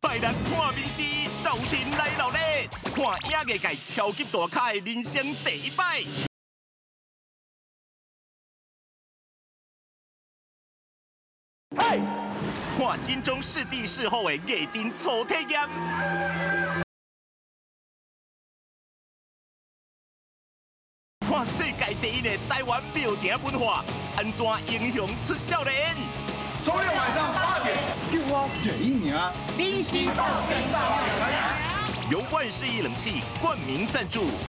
拜六看面视，斗阵来闹咧，看影艺界超级大咖的人生第一摆。看金钟视帝视后的艺阵初体验。看世界第一的台湾庙埕文化，安怎英雄出少年？ 周六晚上8点，叫我第一名， 你是斗阵爆料由万世一冷气冠名赞助。